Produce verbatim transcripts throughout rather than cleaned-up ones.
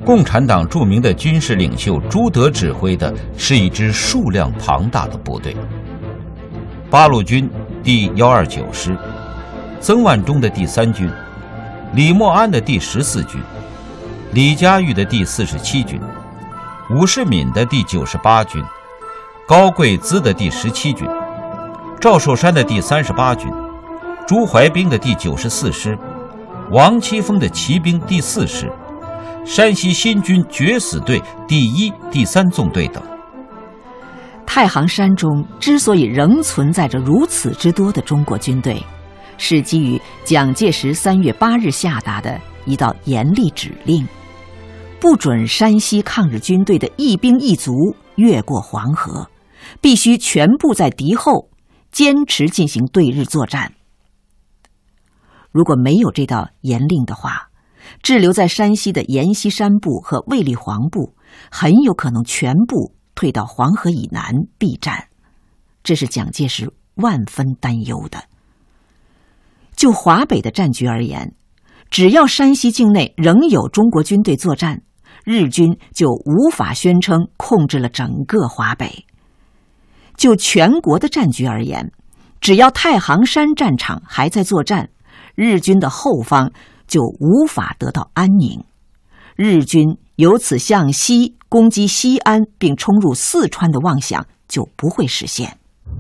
共产党著名的军事领袖朱德指挥的是一支数量庞大的部队。八路军第一二九师，曾万钟的第三军，李默安的第十四军，李嘉峪的第四十七军，伍世敏的第九十八军，高贵滋的第十七军，赵寿山的第三十八军，朱怀冰的第九十四师，王其锋的骑兵第四师，山西新军决死队第一、第三纵队等。 太行山中之所以仍存在着如此之多的中国军队，是基于蒋介石三月八日下达的一道严厉指令，不准山西抗日军队的一兵一卒越过黄河，必须全部在敌后坚持进行对日作战。如果没有这道严令的话，滞留在山西的阎锡山部和卫立煌部很有可能全部退到黄河以南避战，这是蒋介石万分担忧的。就华北的战局而言，只要山西境内仍有中国军队作战，日军就无法宣称控制了整个华北。就全国的战局而言，只要太行山战场还在作战，日军的后方就无法得到安宁，日军由此向西攻击西安并冲入四川的妄想就不会实现。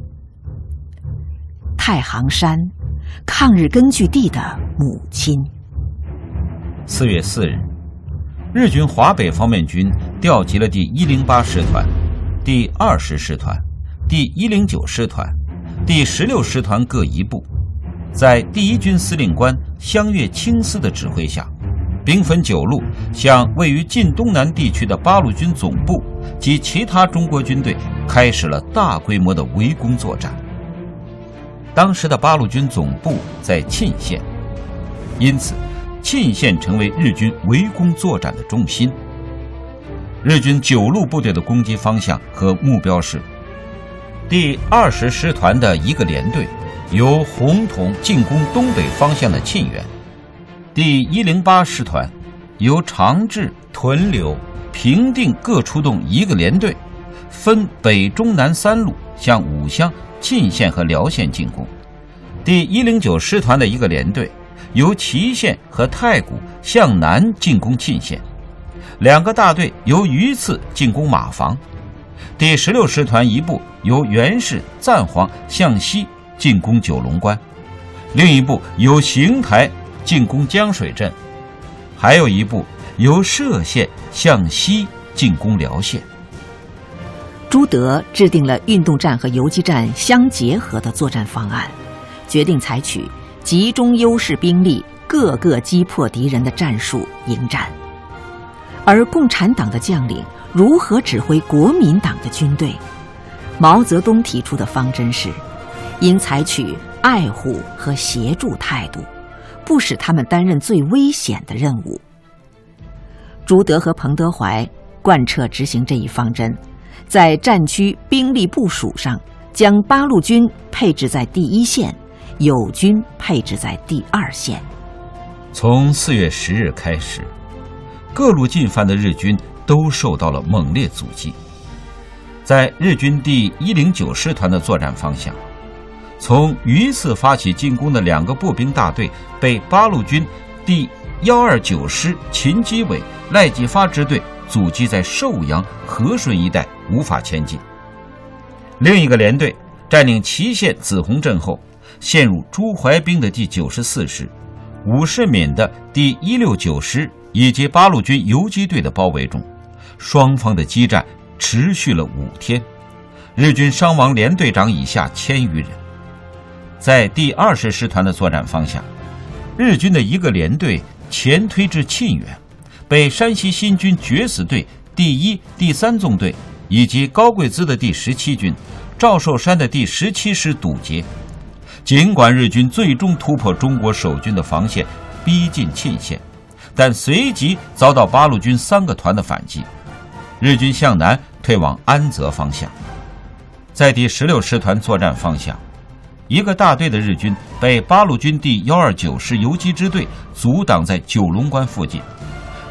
太行山，抗日根据地的母亲。 四月四日，日军华北方面军调集了第一零八师团、第二十师团、第一零九师团、第十六师团各一部，在第一军司令官湘粤清司的指挥下，兵分九路，向位于晋东南地区的八路军总部及其他中国军队开始了大规模的围攻作战。当时的八路军总部在沁县，因此沁县成为日军围攻作战的中心。日军九路部队的攻击方向和目标是：第二十师团的一个连队由红统进攻东北方向的沁源，第一零八师团由长治、屯留、平定各出动一个连队，分北中南三路向武乡、沁县和辽县进攻。第一零九师团的一个连队由祁县和太谷向南进攻沁县，两个大队由榆次进攻马房。第十六师团一部由原市、赞皇向西进攻九龙关，另一部由邢台进攻江水镇，还有一部由歙县向西进攻辽县。 朱德制定了运动战和游击战相结合的作战方案，决定采取集中优势兵力，各个击破敌人的战术迎战。而共产党的将领如何指挥国民党的军队？毛泽东提出的方针是，应采取爱护和协助态度，不使他们担任最危险的任务。朱德和彭德怀贯彻执行这一方针，在战区兵力部署上，将八路军配置在第一线，友军配置在第二线。 从四月十日开始，各路进犯的日军都受到了猛烈阻击。在日军第一零九师团的作战方向，从榆次发起进攻的两个步兵大队被八路军第一二九师秦基伟、赖继发支队阻击在寿阳、和顺一带，无法前进。另一个连队占领祁县紫洪镇后，陷入朱怀冰的第九十四师、伍世敏的第一六九师以及八路军游击队的包围中，双方的激战持续了五天，日军伤亡连队长以下千余人。在第二十师团的作战方向，日军的一个连队前推至沁源，被山西新军决死队第一、第三纵队以及高贵滋的第十七军、赵寿山的第十七师堵截。尽管日军最终突破中国守军的防线，逼近沁县，但随即遭到八路军三个团的反击，日军向南退往安泽方向。在第十六师团作战方向，一个大队的日军被八路军第一二九师游击支队阻挡在九龙关附近，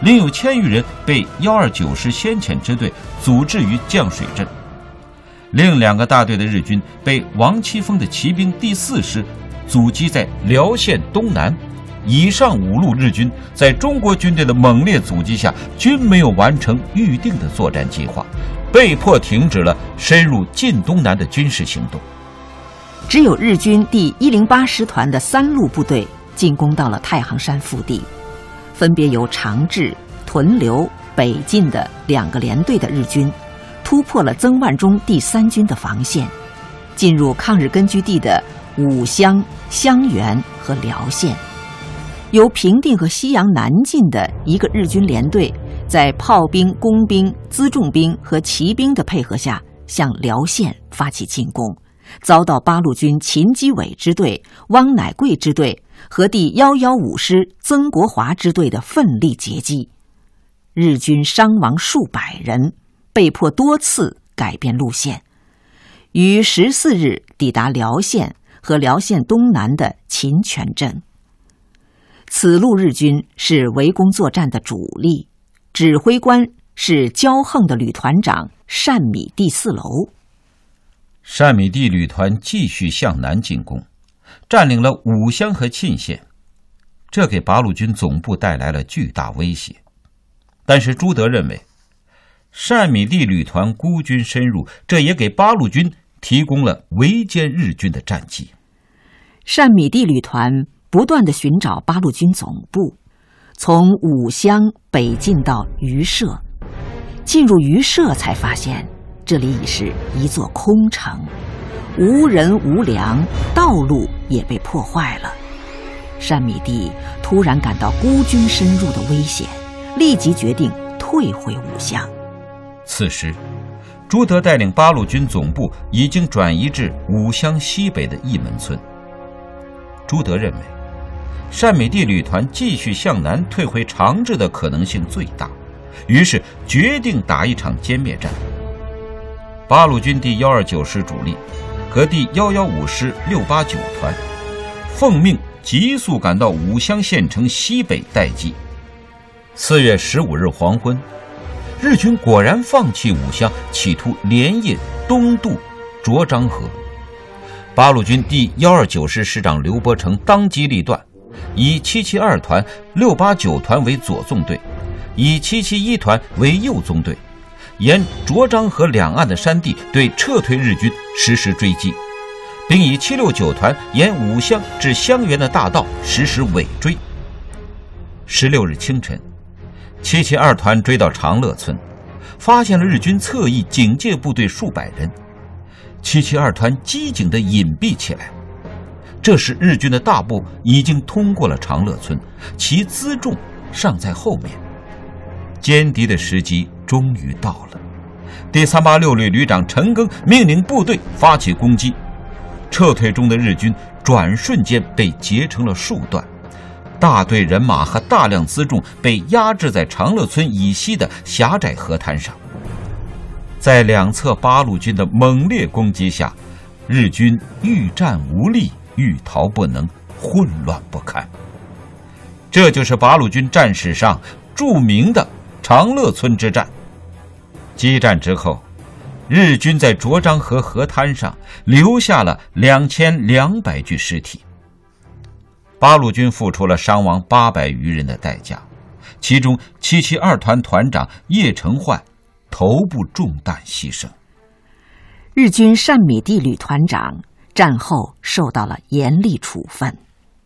另有千余人被一二九师先遣支队阻滞于绛水镇。另两个大队的日军被王其锋的骑兵第四师阻击在辽县东南。以上五路日军在中国军队的猛烈阻击下，均没有完成预定的作战计划，被迫停止了深入晋东南的军事行动。 只有日军第一零八师团的三路部队进攻到了太行山腹地，分别由长治、屯留、北进的两个连队的日军突破了曾万钟第三军的防线，进入抗日根据地的武乡、襄垣和辽县。由平定和西阳南进的一个日军连队，在炮兵、工兵、辎重兵和骑兵的配合下，向辽县发起进攻，遭到八路军秦基伟支队、汪乃贵支队和第一一五师曾国华支队的奋力截击，日军伤亡数百人，被迫多次改变路线，于十四日抵达辽县和辽县东南的秦泉镇。此路日军是围攻作战的主力，指挥官是骄横的旅团长单米第四楼。 单米第旅团继续向南进攻，占领了武乡和沁县，这给八路军总部带来了巨大威胁。但是朱德认为，单米第旅团孤军深入，这也给八路军提供了围歼日军的战机。 单米第旅团不断地寻找八路军总部，从武乡北进到榆社，进入榆社才发现这里已是一座空城，无人无粮，道路也被破坏了。单米第突然感到孤军深入的危险，立即决定退回武乡。 此时朱德带领八路军总部已经转移至武乡西北的义门村。朱德认为单米第旅团继续向南退回长治的可能性最大，于是决定打一场歼灭战。八路军第一二九师主力和第一一五师六八九团奉命急速赶到武乡县城西北待机。四月十五日黄昏，日军果然放弃武乡，企图连夜东渡涿漳河。八路军第一二九师师长刘伯承当机立断，以七七二团、六八九团为左纵队，以七七一团为右纵队，沿涿漳河两岸的山地对撤退日军实施追击，并以七六九团沿武乡至襄垣的大道实施尾追。十六日清晨，七七二团追到长乐村，发现了日军侧翼警戒部队数百人。七七二团机警地隐蔽起来，这时日军的大部已经通过了长乐村，其辎重尚在后面。歼敌的时机终于到了，第三八六旅旅长陈赓命令部队发起攻击，撤退中的日军转瞬间被截成了数段，大队人马和大量辎重被压制在长乐村以西的狭窄河滩上。在两侧八路军的猛烈攻击下，日军欲战无力，欲逃不能，混乱不堪。这就是八路军战史上著名的长乐村之战。激战之后，日军在涿漳河河滩上留下了两千两百具尸体。八路军付出了伤亡八百余人的代价，其中七七二团团长叶承焕头部中弹牺牲。 日军单米第旅团长战后受到了严厉处分。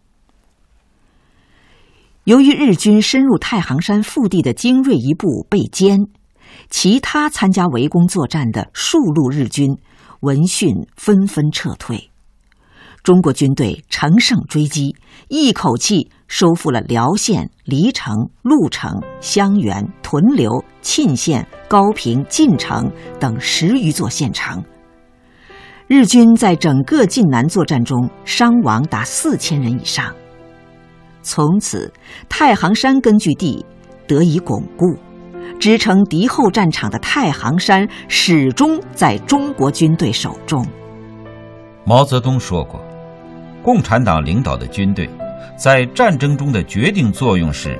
由于日军深入太行山腹地的精锐一部被歼，其他参加围攻作战的数路日军闻讯纷纷撤退。中国军队乘胜追击，一口气收复了辽县、黎城、鹿城、襄垣、屯留、沁县、高平、晋城等十余座县城。日军在整个晋南作战中伤亡达四千人以上。从此，太行山根据地得以巩固，支撑敌后战场的太行山始终在中国军队手中。 毛泽东说过，共产党领导的军队在战争中的决定作用是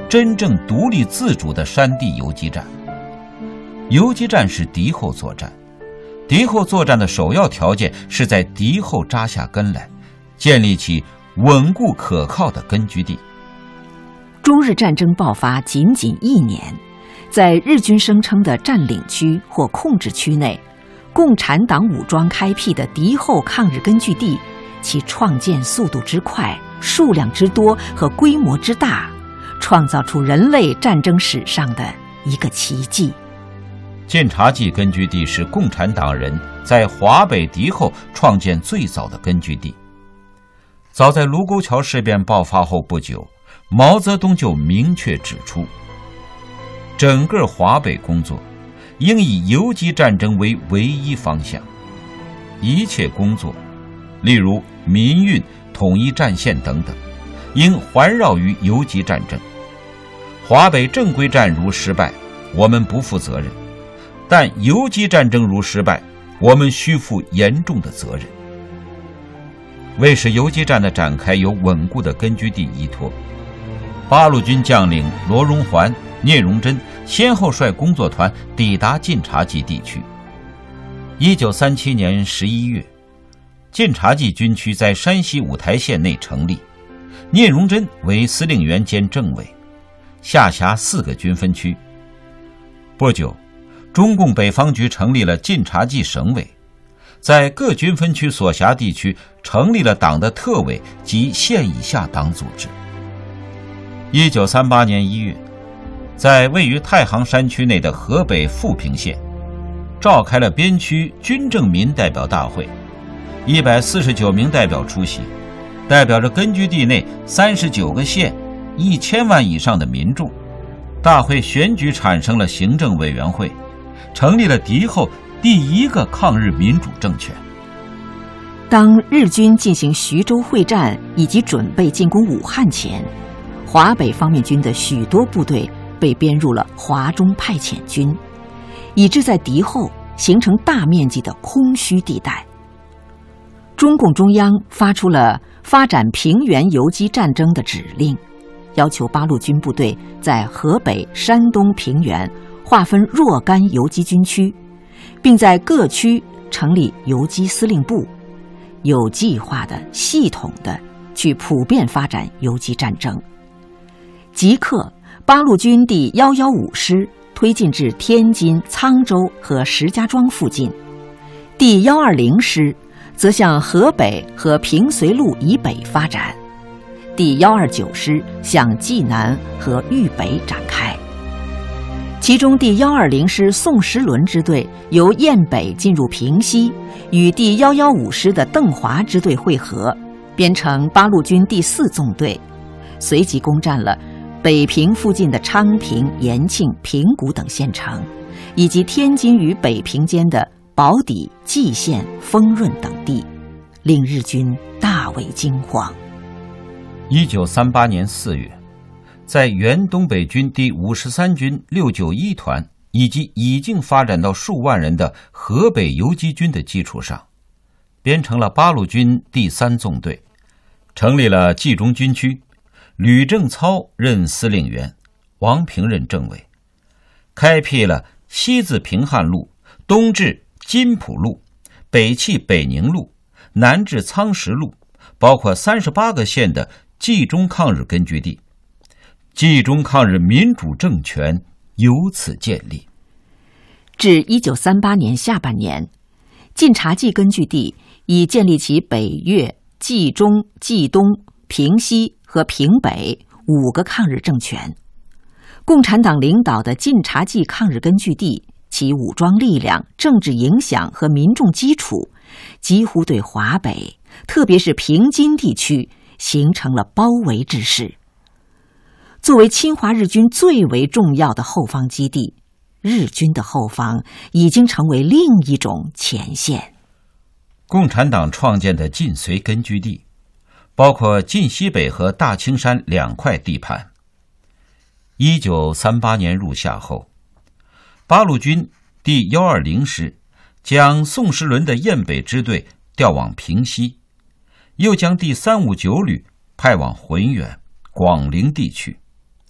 真正独立自主的山地游击战。游击战是敌后作战，敌后作战的首要条件是在敌后扎下根来，建立起稳固可靠的根据地。 中日战争爆发仅仅一年，在日军声称的占领区或控制区内，共产党武装开辟的敌后抗日根据地，其创建速度之快、数量之多和规模之大，创造出人类战争史上的一个奇迹。 晋察冀根据地是共产党人在华北敌后创建最早的根据地。早在卢沟桥事变爆发后不久，毛泽东就明确指出，整个华北工作应以游击战争为唯一方向，一切工作，例如民运、统一战线等等，应环绕于游击战争。华北正规战如失败，我们不负责任，但游击战争如失败，我们需负严重的责任。为使游击战的展开有稳固的根据地依托，八路军将领罗荣桓、聂荣臻先后率工作团抵达晋察冀地区。一九三七年十一月，晋察冀军区在山西五台县内成立，聂荣臻为司令员兼政委，下辖四个军分区。不久，中共北方局成立了晋察冀省委，在各军分区所辖地区成立了党的特委及县以下党组织。一九三八年一月，在位于太行山区内的河北富平县，召开了边区军政民代表大会，一百四十九名代表出席，代表着根据地内三十九个县一千万以上的民众。大会选举产生了行政委员会，成立了敌后第一个抗日民主政权。 当日军进行徐州会战以及准备进攻武汉前，华北方面军的许多部队被编入了华中派遣军，以致在敌后形成大面积的空虚地带。中共中央发出了发展平原游击战争的指令，要求八路军部队在河北、山东平原划分若干游击军区，并在各区成立游击司令部，有计划的、系统的去普遍发展游击战争。即刻，八路军第一一五师推进至天津、沧州和石家庄附近，第一二零师则向河北和平绥路以北发展，第一二九师向济南和豫北展开。其中第一二零师宋时轮支队由雁北进入平西，与第一一五师的邓华支队会合，编成八路军第四纵队，随即攻占了北平附近的昌平、延庆、平谷等县城，以及天津与北平间的宝坻、蓟县、丰润等地，令日军大为惊慌。 一九三八年四月，在原东北军第五十三军六九一团以及已经发展到数万人的河北游击军的基础上，编成了八路军第三纵队，成立了冀中军区，吕正操任司令员，王平任政委，开辟了西自平汉路，东至金浦路，北起北宁路，南至苍石路，包括三十八个县的冀中抗日根据地，冀中抗日民主政权由此建立。 至一九三八年下半年，晋察冀根据地已建立起北岳、冀中、冀东、平西和平北五个抗日政权。共产党领导的晋察冀抗日根据地，其武装力量、政治影响和民众基础，几乎对华北，特别是平津地区形成了包围之势。作为侵华日军最为重要的后方基地，日军的后方已经成为另一种前线。 共产党创建的晋绥根据地，包括晋西北和大青山两块地盘。一九三八年入夏后，八路军第一二零师将宋时轮的雁北支队调往平西，又将第三五九旅派往浑源、广陵地区，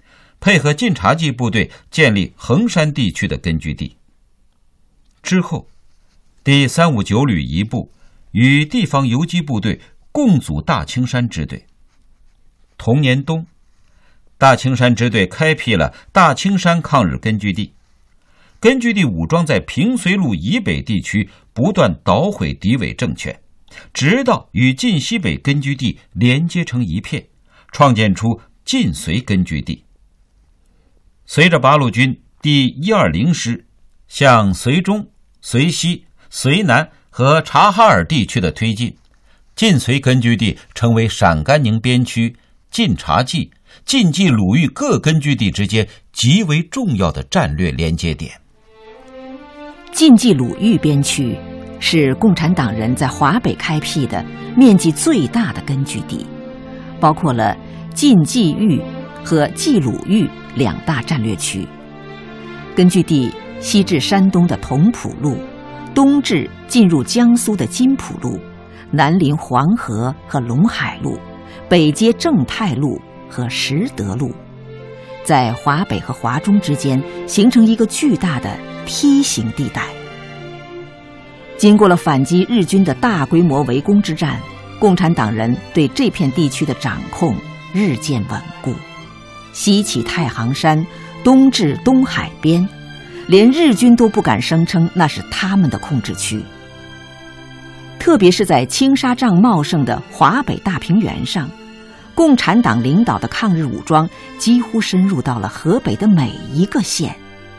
配合晋察冀部队建立衡山地区的根据地。之后，第三五九旅一部与地方游击部队共组大青山支队。同年冬，大青山支队开辟了大青山抗日根据地。根据地武装在平绥路以北地区不断捣毁敌伪政权，直到与晋西北根据地连接成一片，创建出晋绥根据地。随着八路军第一二零师向绥中、绥西、绥南和察哈尔地区的推进，晋绥根据地成为陕甘宁边区、晋察冀、晋冀鲁豫各根据地之间极为重要的战略连接点。 晋冀鲁豫边区是共产党人在华北开辟的面积最大的根据地，包括了晋冀豫和冀鲁豫两大战略区。根据地西至山东的同蒲路，东至进入江苏的津浦路，南临黄河和陇海路，北接正太路和实德路，在华北和华中之间形成一个巨大的梯形地带。经过了反击日军的大规模围攻之战，共产党人对这片地区的掌控日渐稳固，西起太行山，东至东海边，连日军都不敢声称那是他们的控制区。特别是在青纱帐茂盛的华北大平原上，共产党领导的抗日武装几乎深入到了河北的每一个县。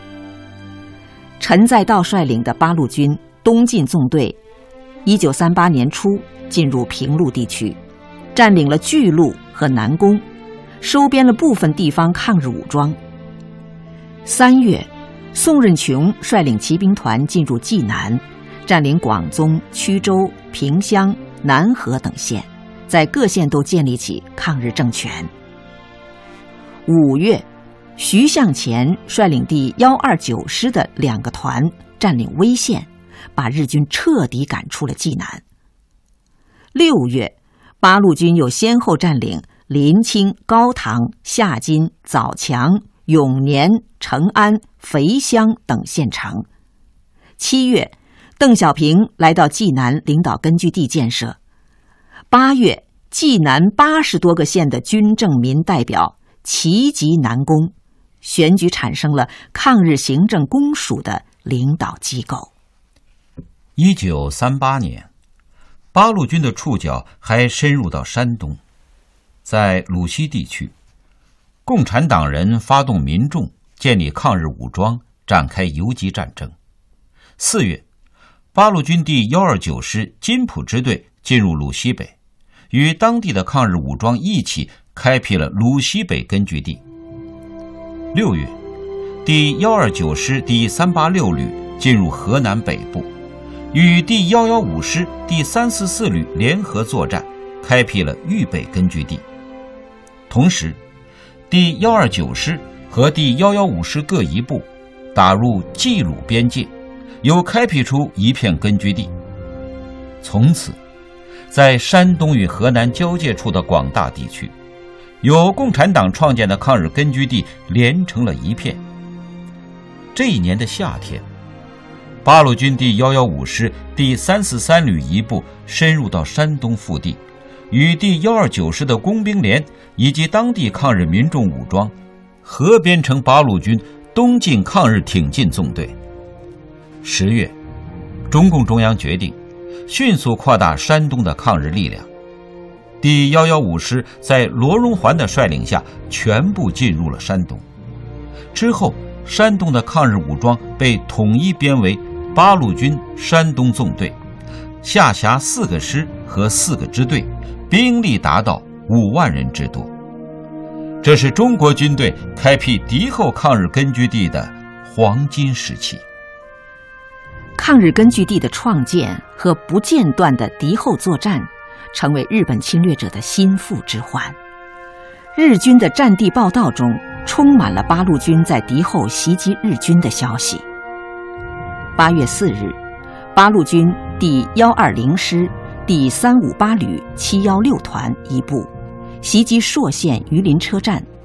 陈再道率领的八路军东进纵队一九三八年初进入平陆地区，占领了巨鹿和南宫，收编了部分地方抗日武装。三月，宋任穷率领骑兵团进入济南，占领广宗、曲州、萍乡、南河等县，在各县都建立起抗日政权。五月，徐向前率领第一二九师的两个团占领威县，把日军彻底赶出了济南。六月，八路军又先后占领临清、高唐、夏津、枣强、永年、成安、肥乡等县城。七月，邓小平来到济南领导根据地建设。八月，济南八十多个县的军政民代表齐集南宫，选举产生了抗日行政公署的领导机构。 一九三八年，八路军的触角还深入到山东，在鲁西地区，共产党人发动民众建立抗日武装，展开游击战争。四月，八路军第一二九师津浦支队进入鲁西北，与当地的抗日武装一起开辟了鲁西北根据地。六月，第一二九师第三八六旅进入河南北部，与第一一五师第三四四旅联合作战，开辟了豫北根据地。同时，第一二九师和第一一五师各一部打入冀鲁边界，又开辟出一片根据地。从此，在山东与河南交界处的广大地区，由共产党创建的抗日根据地连成了一片。这一年的夏天，八路军第一一五师第三四三旅一部深入到山东腹地，与第一二九师的工兵连以及当地抗日民众武装合编成八路军东进抗日挺进纵队。十月，中共中央决定迅速扩大山东的抗日力量。第一一五师在罗荣桓的率领下全部进入了山东。之后，山东的抗日武装被统一编为八路军山东纵队，下辖四个师和四个支队，兵力达到五万人之多。这是中国军队开辟敌后抗日根据地的黄金时期。 抗日根据地的创建和不间断的敌后作战，成为日本侵略者的心腹之患。日军的战地报道中充满了八路军在敌后袭击日军的消息。八月四日，八路军第一二零师第三五八旅七一六团一部袭击朔县榆林车站，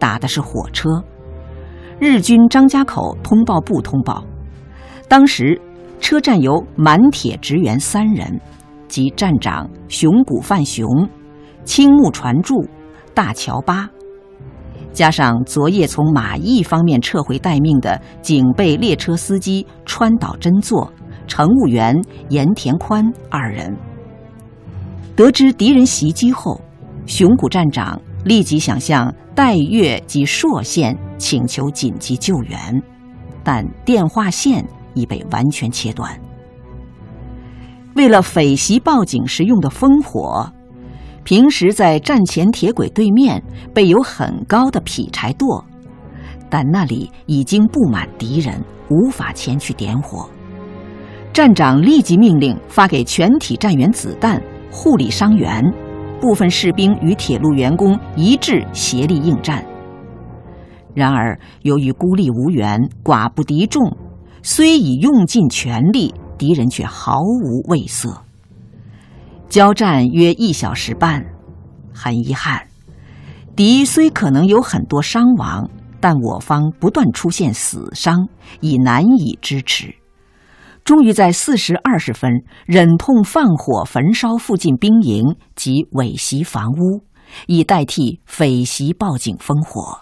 打的是火车。日军张家口通报部通报，当时车站由满铁职员三人，即站长熊谷范雄、青木传助、大桥八，加上昨夜从马邑方面撤回待命的警备列车司机川岛真作、乘务员盐田宽二人。得知敌人袭击后，熊谷站长立即想向代越及朔县请求紧急救援，但电话线已被完全切断。为了匪袭报警时用的烽火，平时在站前铁轨对面备有很高的劈柴垛，但那里已经布满敌人，无法前去点火。站长立即命令发给全体站员子弹，护理伤员，部分士兵与铁路员工一致协力应战。然而由于孤立无援，寡不敌众，虽已用尽全力，敌人却毫无畏色。交战约一小时半，很遗憾，敌虽可能有很多伤亡，但我方不断出现死伤，已难以支持。终于在四时二十分，忍痛放火焚烧附近兵营及伪袭房屋，以代替匪袭报警烽火。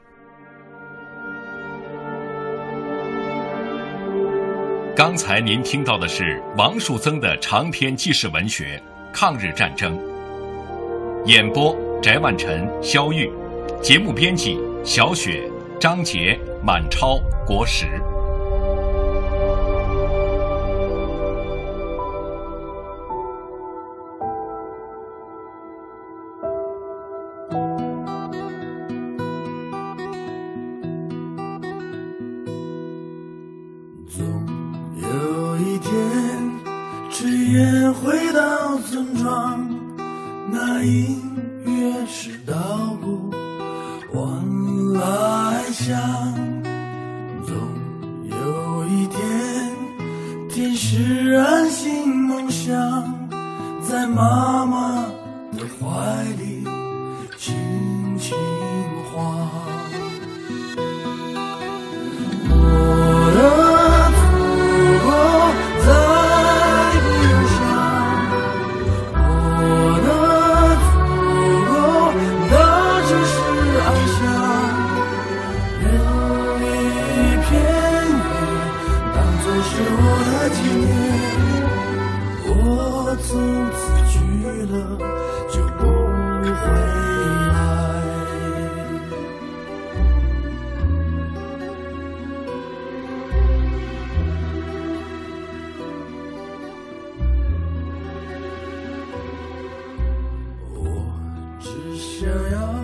刚才您听到的是王树增的长篇纪实文学《抗日战争》，演播翟万晨、肖玉，节目编辑小雪、张杰、满超、国石。 回到村庄，那音乐是稻谷往来响。总有一天，天使安心梦想，在妈妈的怀里轻轻晃。我的祖国在从此去了就不回来。我只想要